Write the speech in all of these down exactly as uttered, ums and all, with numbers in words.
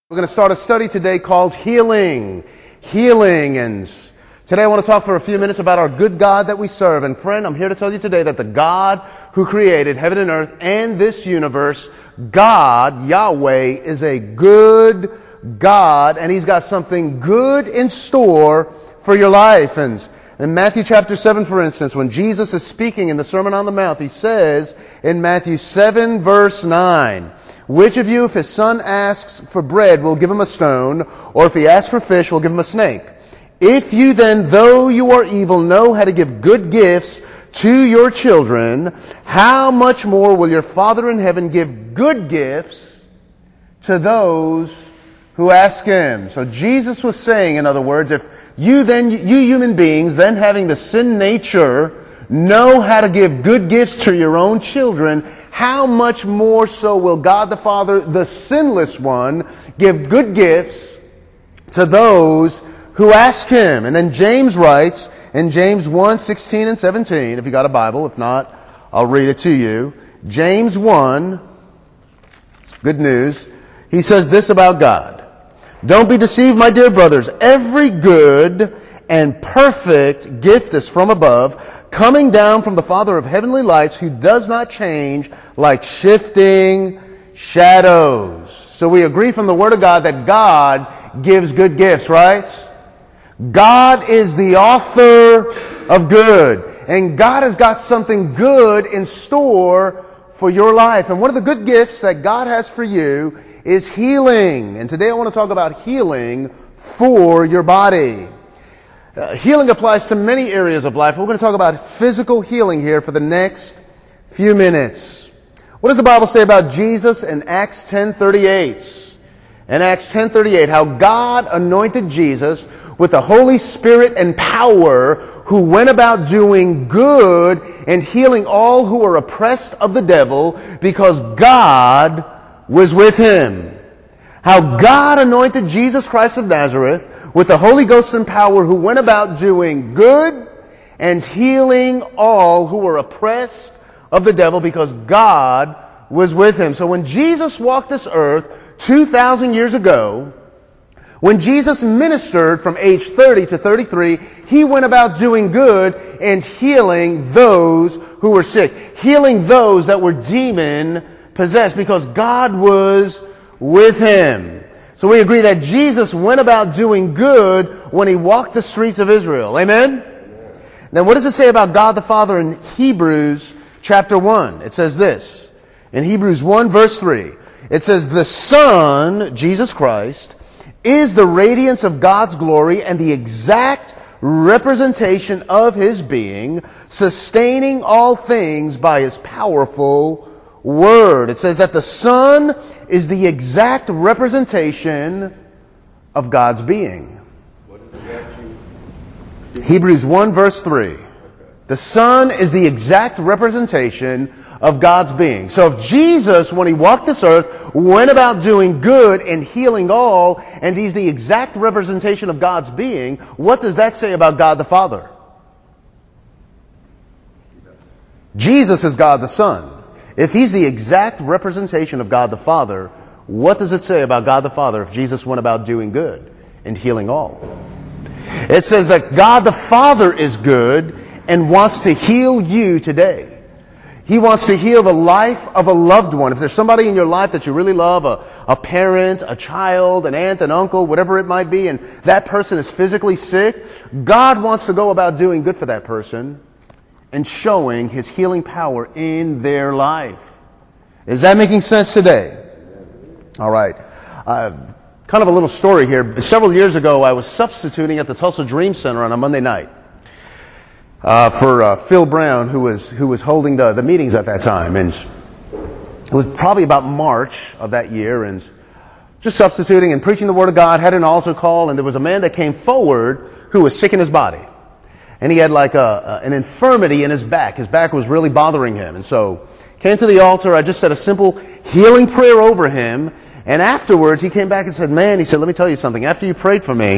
We're going to start a study today called Healing. Healing. And today I want to talk for a few minutes about our good God that we serve. And friend, I'm here to tell you today that the God who created heaven and earth and this universe, God, Yahweh, is a good God. And He's got something good in store for your life. And in Matthew chapter seven, for instance, when Jesus is speaking in the Sermon on the Mount, He says in Matthew seven, verse nine, "Which of you, if his son asks for bread, will give him a stone, or if he asks for fish, will give him a snake? If you then, though you are evil, know how to give good gifts to your children, how much more will your Father in heaven give good gifts to those who ask Him?" So Jesus was saying, in other words, if you then, you human beings, then having the sin nature, know how to give good gifts to your own children, how much more so will God the Father, the sinless one, give good gifts to those who ask Him? And then James writes in James one, sixteen and seventeen, if you got a Bible, if not, I'll read it to you. James one, good news, he says this about God: "Don't be deceived, my dear brothers. Every good and perfect gift is from above, coming down from the Father of heavenly lights, who does not change like shifting shadows." So we agree from the Word of God that God gives good gifts, right? God is the author of good. And God has got something good in store for your life. And one of the good gifts that God has for you is healing. And today I want to talk about healing for your body. Uh, healing applies to many areas of life. We're going to talk about physical healing here for the next few minutes. What does the Bible say about Jesus in Acts ten thirty-eight? In Acts ten thirty-eight, how God anointed Jesus with the Holy Spirit and power, who went about doing good and healing all who were oppressed of the devil, because God was with Him. How God anointed Jesus Christ of Nazareth with the Holy Ghost and power, who went about doing good and healing all who were oppressed of the devil, because God was with Him. So when Jesus walked this earth two thousand years ago, when Jesus ministered from age thirty to thirty-three, He went about doing good and healing those who were sick, healing those that were demon possessed, because God was with Him. So we agree that Jesus went about doing good when He walked the streets of Israel. Amen? Amen. Then what does it say about God the Father in Hebrews chapter one? It says this. In Hebrews one verse three, it says, "The Son, Jesus Christ, is the radiance of God's glory and the exact representation of His being, sustaining all things by His powerful Word." It says that the Son is the exact representation of God's being. Hebrews one verse three. The Son is the exact representation of God's being. So if Jesus, when He walked this earth, went about doing good and healing all, and He's the exact representation of God's being, what does that say about God the Father? Jesus is God the Son. If He's the exact representation of God the Father, what does it say about God the Father if Jesus went about doing good and healing all? It says that God the Father is good and wants to heal you today. He wants to heal the life of a loved one. If there's somebody in your life that you really love, a, a parent, a child, an aunt, an uncle, whatever it might be, and that person is physically sick, God wants to go about doing good for that person and showing His healing power in their life. Is that making sense today? All right. Uh, kind of a little story here. Several years ago, I was substituting at the Tulsa Dream Center on a Monday night uh, for uh, Phil Brown, who was who was holding the, the meetings at that time. And it was probably about March of that year, and just substituting and preaching the Word of God, had an altar call, and there was a man that came forward who was sick in his body. And he had like a, a an infirmity in his back. His back was really bothering him. And so came to the altar. I just said a simple healing prayer over him. And afterwards, he came back and said, "Man," he said, "let me tell you something. After you prayed for me,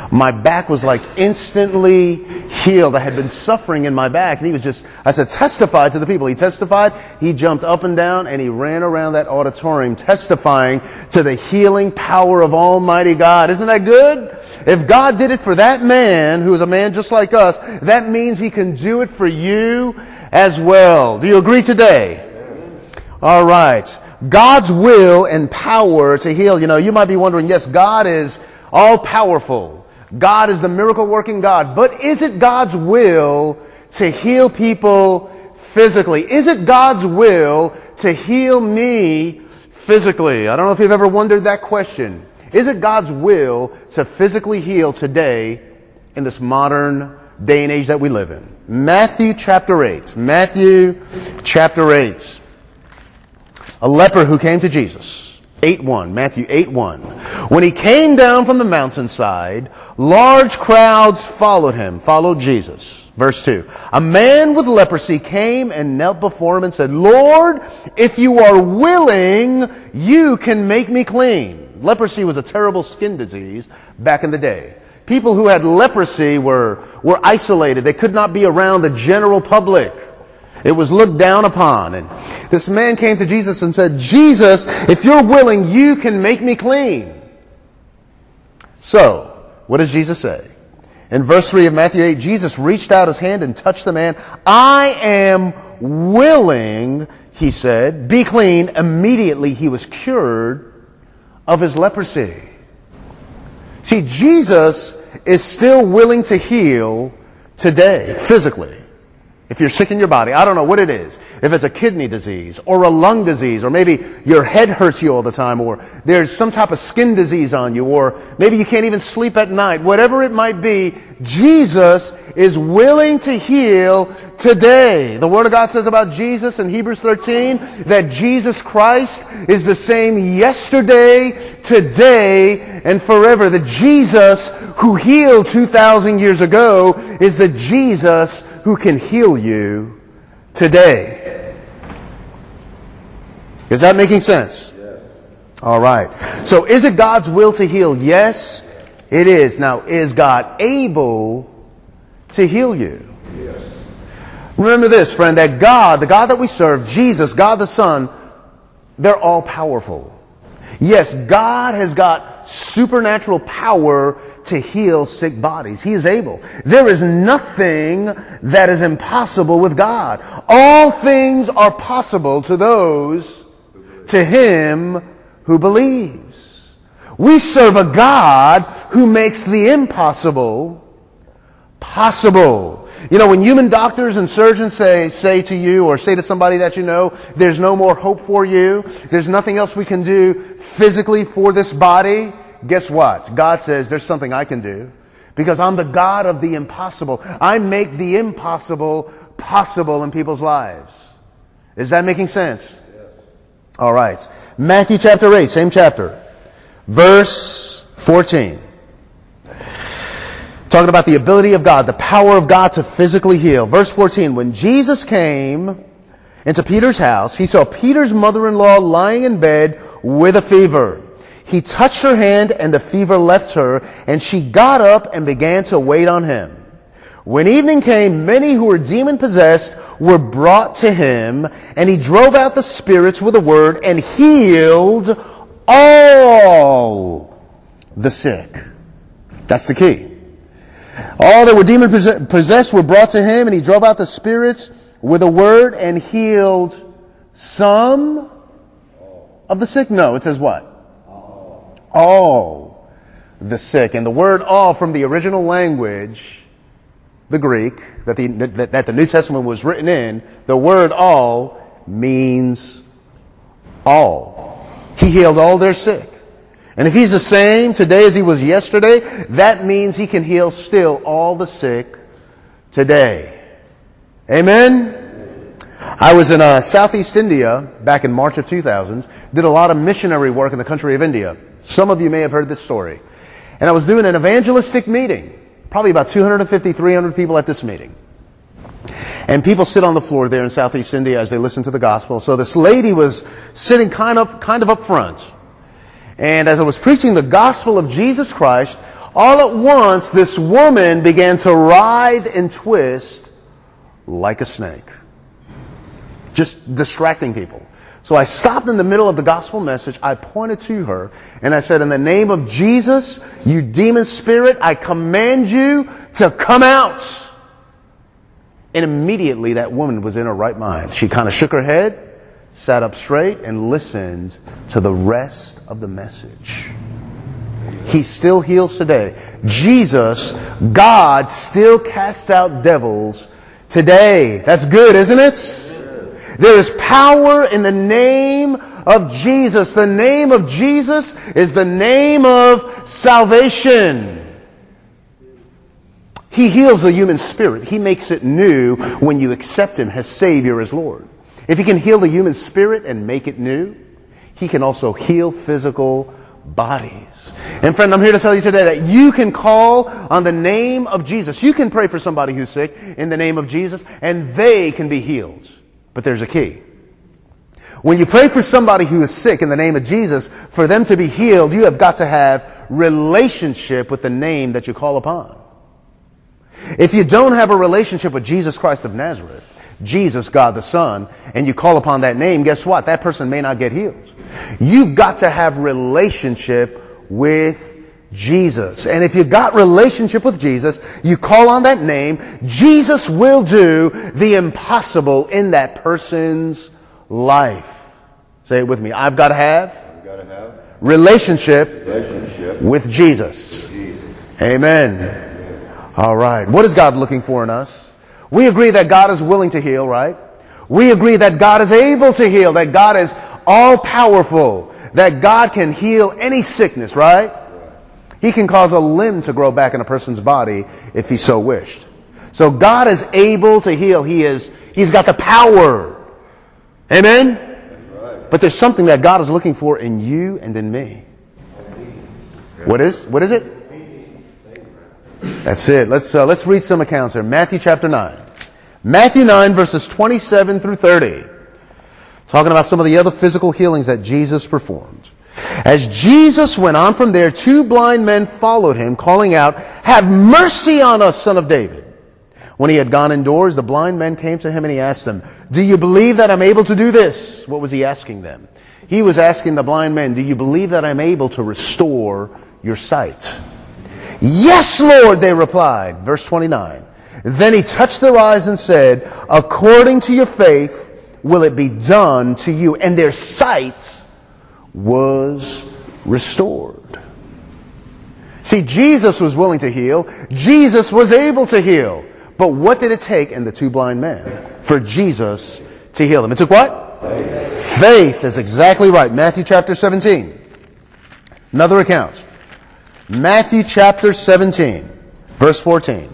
My back was like instantly healed. I had been suffering in my back. And he was just, I said, testify to the people. He testified. He jumped up and down and he ran around that auditorium testifying to the healing power of Almighty God. Isn't that good? If God did it for that man, who is a man just like us, that means he can do it for you as well. Do you agree today? All right. God's will and power to heal. You know, you might be wondering, yes, God is all powerful. God is the miracle working God. But is it God's will to heal people physically? Is it God's will to heal me physically? I don't know if you've ever wondered that question. Is it God's will to physically heal today in this modern day and age that we live in? Matthew chapter eight. Matthew chapter eight. A leper who came to Jesus. eight one. Matthew eight one. When he came down from the mountainside, large crowds followed him, followed Jesus. Verse two. A man with leprosy came and knelt before him and said, Lord, if you are willing, you can make me clean. Leprosy was a terrible skin disease back in the day. People who had leprosy were, were isolated. They could not be around the general public. It was looked down upon. And this man came to Jesus and said, Jesus, if you're willing, you can make me clean. So, what does Jesus say? In verse three of Matthew eight, Jesus reached out his hand and touched the man. I am willing, he said, be clean. Immediately he was cured of his leprosy. See, Jesus is still willing to heal today, physically. If you're sick in your body, I don't know what it is. If it's a kidney disease or a lung disease, or maybe your head hurts you all the time, or there's some type of skin disease on you, or maybe you can't even sleep at night, whatever it might be, Jesus is willing to heal today. The Word of God says about Jesus in Hebrews thirteen that Jesus Christ is the same yesterday, today, and forever. The Jesus who healed two thousand years ago is the Jesus who can heal you today. Is that making sense? Yes. All right. So is it God's will to heal? Yes, it is. Now, is God able to heal you? Yes. Remember this, friend, that God, the God that we serve, Jesus, God the Son, they're all powerful. Yes, God has got supernatural power to heal sick bodies. He is able. There is nothing that is impossible with God. All things are possible to those, to him who believes. We serve a God who makes the impossible possible. You know, when human doctors and surgeons say, say to you or say to somebody that you know, there's no more hope for you, there's nothing else we can do physically for this body, guess what? God says there's something I can do because I'm the God of the impossible. I make the impossible possible in people's lives. Is that making sense? Yes. All right. Matthew chapter eight, same chapter. Verse fourteen. Talking about the ability of God, the power of God to physically heal. Verse fourteen, when Jesus came into Peter's house, he saw Peter's mother-in-law lying in bed with a fever. He touched her hand and the fever left her, and she got up and began to wait on him. When evening came, many who were demon-possessed were brought to him, and he drove out the spirits with a word and healed all the sick. That's the key. All that were demon-possessed were brought to him, and he drove out the spirits with a word and healed some of the sick. No, it says what? All the sick. And the word all from the original language, the Greek, that the, that, that the New Testament was written in, the word all means all. He healed all their sick. And if he's the same today as he was yesterday, that means he can heal still all the sick today. Amen? I was in uh, Southeast India back in March of two thousand, did a lot of missionary work in the country of India. Some of you may have heard this story. And I was doing an evangelistic meeting, probably about two hundred fifty, three hundred people at this meeting. And people sit on the floor there in Southeast India as they listen to the gospel. So this lady was sitting kind of, kind of up front. And as I was preaching the gospel of Jesus Christ, All at once, this woman began to writhe and twist like a snake, just distracting people. So I stopped in the middle of the gospel message. I pointed to her and I said, in the name of Jesus, you demon spirit, I command you to come out. And immediately that woman was in her right mind. She kind of shook her head, sat up straight, and listened to the rest of the message. He still heals today. Jesus, God, still casts out devils today. That's good, isn't it? There is power in the name of Jesus. The name of Jesus is the name of salvation. He heals the human spirit. He makes it new when you accept Him as Savior, as Lord. If He can heal the human spirit and make it new, He can also heal physical bodies. And friend, I'm here to tell you today that you can call on the name of Jesus. You can pray for somebody who's sick in the name of Jesus, and they can be healed. But there's a key. When you pray for somebody who is sick in the name of Jesus, for them to be healed, you have got to have relationship with the name that you call upon. If you don't have a relationship with Jesus Christ of Nazareth, Jesus, God the Son, and you call upon that name, guess what? That person may not get healed. You've got to have relationship with Jesus. And if you've got relationship with Jesus, you call on that name, Jesus will do the impossible in that person's life. Say it with me. I've got to have, I've got to have relationship, relationship with Jesus. Jesus. Amen. All right. What is God looking for in us? We agree that God is willing to heal, right? We agree that God is able to heal, that God is all-powerful, that God can heal any sickness, right? He can cause a limb to grow back in a person's body if He so wished. So God is able to heal. He is, He's got the power. Amen? That's right. But there's something that God is looking for in you and in me. What is? What is it? That's it. Let's, uh, let's read some accounts here. Matthew chapter nine. Matthew nine verses twenty-seven through thirty. Talking about some of the other physical healings that Jesus performed. As Jesus went on from there, two blind men followed Him, calling out, "Have mercy on us, Son of David." When He had gone indoors, the blind men came to Him and He asked them, "Do you believe that I'm able to do this?" What was He asking them? He was asking the blind men, "Do you believe that I'm able to restore your sight?" "Yes, Lord," they replied. Verse twenty-nine. Then He touched their eyes and said, "According to your faith will it be done to you." And their sight was restored. See, Jesus was willing to heal. Jesus was able to heal. But what did it take in the two blind men for Jesus to heal them? It took what? Faith. Faith is exactly right. Matthew chapter seventeen. Another account. Matthew chapter seventeen, verse fourteen.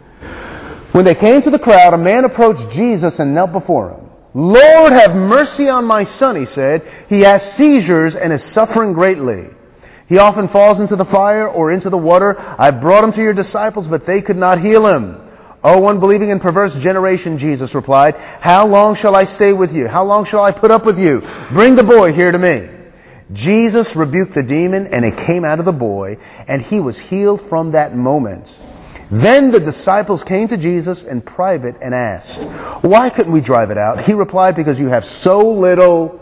When they came to the crowd, a man approached Jesus and knelt before Him. "Lord, have mercy on my son," he said. "He has seizures and is suffering greatly. He often falls into the fire or into the water. I brought him to your disciples, but they could not heal him." "O unbelieving and perverse generation," Jesus replied, "how long shall I stay with you? How long shall I put up with you? Bring the boy here to me." Jesus rebuked the demon, and it came out of the boy, and he was healed from that moment. Then the disciples came to Jesus in private and asked, "Why couldn't we drive it out?" He replied, "Because you have so little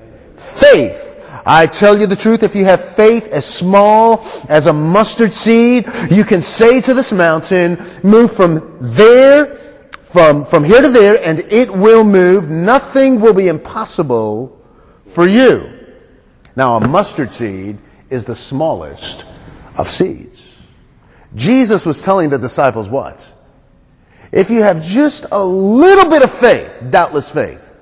faith. I tell you the truth, if you have faith as small as a mustard seed, you can say to this mountain, 'Move from there, from, from here to there,' and it will move. Nothing will be impossible for you." Now, a mustard seed is the smallest of seeds. Jesus was telling the disciples what? If you have just a little bit of faith, doubtless faith,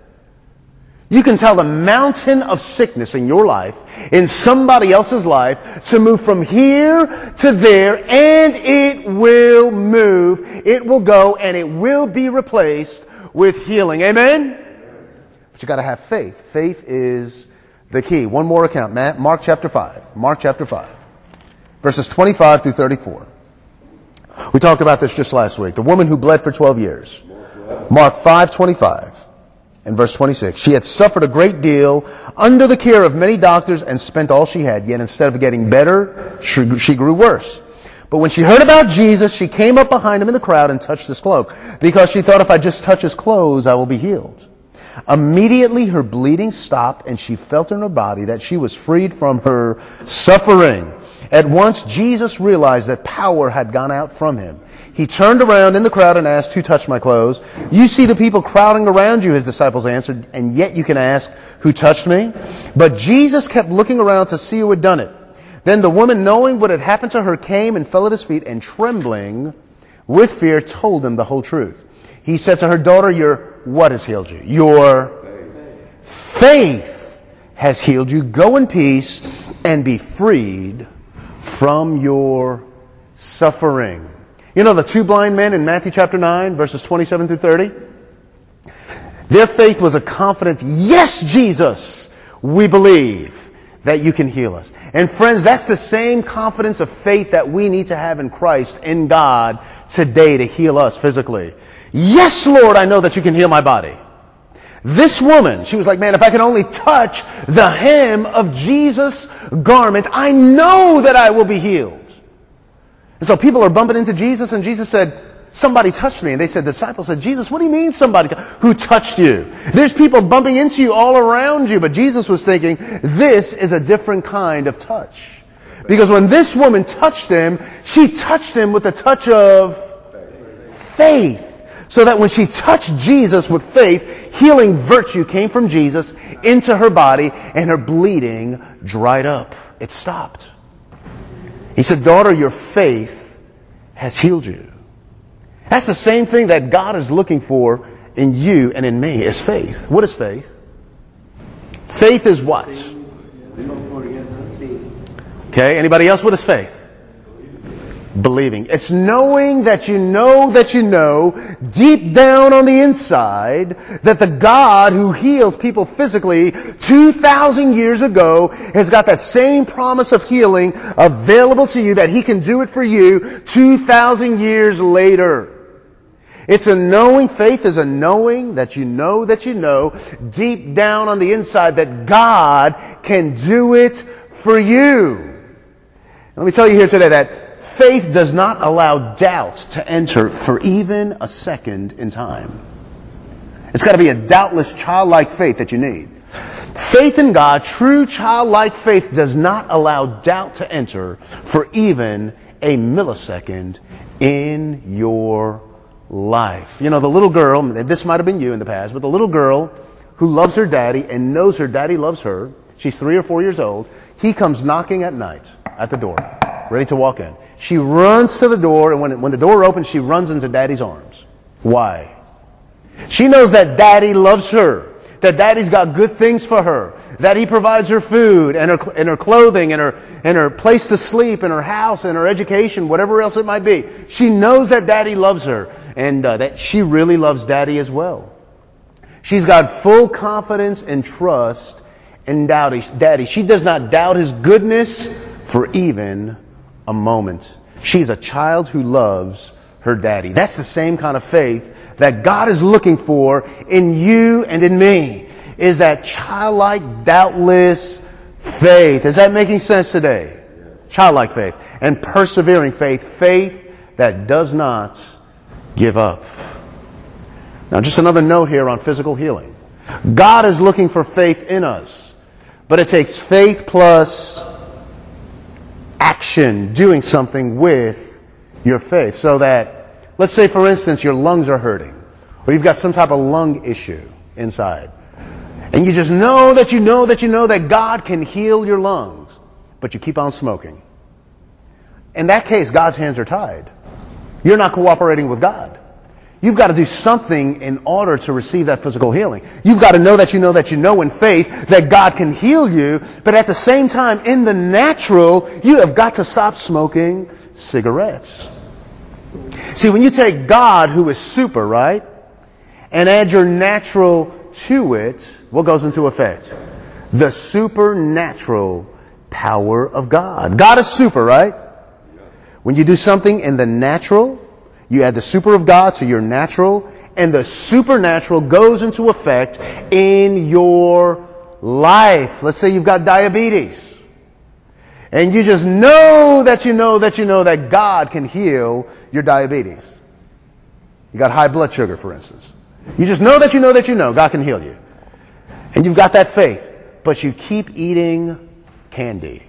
you can tell the mountain of sickness in your life, in somebody else's life, to move from here to there, and it will move. It will go, and it will be replaced with healing. Amen? But you got to have faith. Faith is the key. One more account. Mark chapter five. Mark chapter five. Verses twenty-five through thirty-four. We talked about this just last week. The woman who bled for twelve years. Mark five twenty-five and verse twenty-six. She had suffered a great deal under the care of many doctors and spent all she had. Yet instead of getting better, she, she grew worse. But when she heard about Jesus, she came up behind him in the crowd and touched his cloak, because she thought, if I just touch his clothes, I will be healed. Immediately her bleeding stopped, and she felt in her body that she was freed from her suffering. At once Jesus realized that power had gone out from him. He turned around in the crowd and asked, who touched my clothes? You see the people crowding around you, his disciples answered, and yet you can ask, who touched me? But Jesus kept looking around to see who had done it. Then the woman, knowing what had happened to her, came and fell at his feet, and trembling with fear told him the whole truth. He said to her, daughter, your what has healed you? Your faith has healed you. Go in peace and be freed from your suffering. You know the two blind men in Matthew chapter nine, verses twenty-seven through thirty? Their faith was a confident, yes, Jesus, we believe that you can heal us. And friends, that's the same confidence of faith that we need to have in Christ, in God, today to heal us physically. Yes, Lord, I know that you can heal my body. This woman, she was like, man, if I can only touch the hem of Jesus' garment, I know that I will be healed. And so people are bumping into Jesus, and Jesus said, somebody touched me. And they said, the disciples said, Jesus, what do you mean somebody? T- who touched you? There's people bumping into you all around you. But Jesus was thinking, this is a different kind of touch. Because when this woman touched him, she touched him with a touch of faith. So that when she touched Jesus with faith, healing virtue came from Jesus into her body, and her bleeding dried up. It stopped. He said, daughter, your faith has healed you. That's the same thing that God is looking for in you and in me, is faith. What is faith? Faith is what? Okay, anybody else? What is faith? Believing. It's knowing that you know that you know deep down on the inside that the God who healed people physically two thousand years ago has got that same promise of healing available to you, that he can do it for you two thousand years later. It's a knowing. Faith is a knowing that you know that you know deep down on the inside that God can do it for you. Let me tell you here today that faith does not allow doubt to enter for even a second in time. It's got to be a doubtless childlike faith that you need. Faith in God, true childlike faith, does not allow doubt to enter for even a millisecond in your life. You know, the little girl, this might have been you in the past, but the little girl who loves her daddy and knows her daddy loves her, she's three or four years old, he comes knocking at night at the door, ready to walk in. She runs to the door, and when, it, when the door opens, she runs into daddy's arms. Why? She knows that daddy loves her, that daddy's got good things for her, that he provides her food and her, and her clothing and her, and her place to sleep and her house and her education, whatever else it might be. She knows that daddy loves her, and uh, that she really loves daddy as well. She's got full confidence and trust in daddy. She does not doubt his goodness for even a moment. She's a child who loves her daddy. That's the same kind of faith that God is looking for in you and in me, is that childlike, doubtless faith. Is that making sense today? Childlike faith and persevering faith, faith that does not give up. Now, just another note here on physical healing. God is looking for faith in us, but it takes faith plus action, doing something with your faith. So that, let's say for instance, your lungs are hurting, or you've got some type of lung issue inside, and you just know that you know that you know that God can heal your lungs, but you keep on smoking. In that case, God's hands are tied. You're not cooperating with God. You've got to do something in order to receive that physical healing. You've got to know that you know that you know in faith that God can heal you, but at the same time, in the natural, you have got to stop smoking cigarettes. See, when you take God, who is super, right, and add your natural to it, what goes into effect? The supernatural power of God. God is super, right? When you do something in the natural, you add the super of God to your natural, and the supernatural goes into effect in your life. Let's say you've got diabetes. And you just know that you know that you know that God can heal your diabetes. You got high blood sugar, for instance. You just know that you know that you know God can heal you. And you've got that faith, but you keep eating candy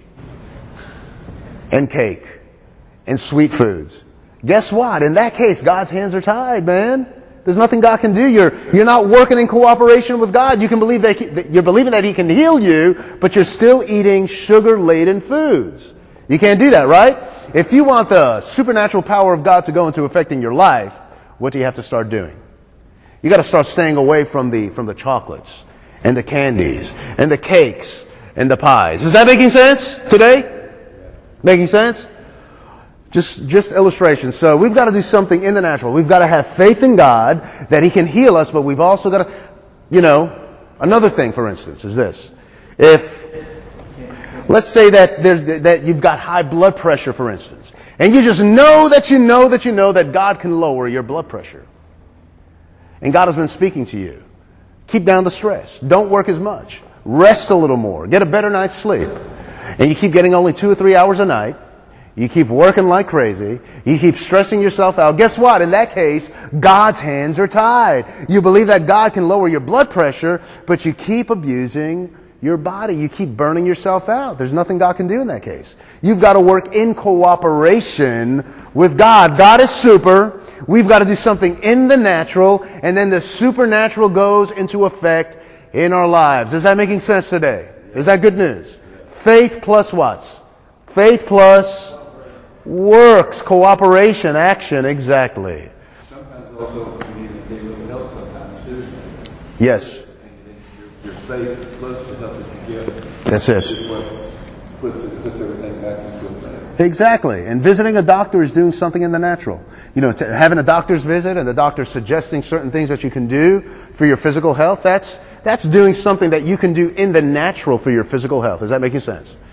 and cake and sweet foods. Guess what? In that case, God's hands are tied, man. There's nothing God can do. You're, you're not working in cooperation with God. You can believe that, he, that you're believing that He can heal you, but you're still eating sugar-laden foods. You can't do that, right? If you want the supernatural power of God to go into affecting your life, what do you have to start doing? You got to start staying away from the from the chocolates and the candies and the cakes and the pies. Is that making sense today? Making sense? Just, just illustration. So we've got to do something in the natural. We've got to have faith in God that He can heal us, but we've also got to, you know, another thing, for instance, is this. If, let's say that there's, that you've got high blood pressure, for instance, and you just know that you know that you know that God can lower your blood pressure. And God has been speaking to you. Keep down the stress. Don't work as much. Rest a little more. Get a better night's sleep. And you keep getting only two or three hours a night. You keep working like crazy. You keep stressing yourself out. Guess what? In that case, God's hands are tied. You believe that God can lower your blood pressure, but you keep abusing your body. You keep burning yourself out. There's nothing God can do in that case. You've got to work in cooperation with God. God is super. We've got to do something in the natural, and then the supernatural goes into effect in our lives. Is that making sense today? Is that good news? Faith plus what? Faith plus works, cooperation, action, exactly. Sometimes also you need a little help sometimes too. Yes. Your faith plus the help that you get. That's it. Is what puts, puts everything back into effect. Exactly. And visiting a doctor is doing something in the natural. You know, to, having a doctor's visit and the doctor suggesting certain things that you can do for your physical health, that's, that's doing something that you can do in the natural for your physical health. Is that making sense?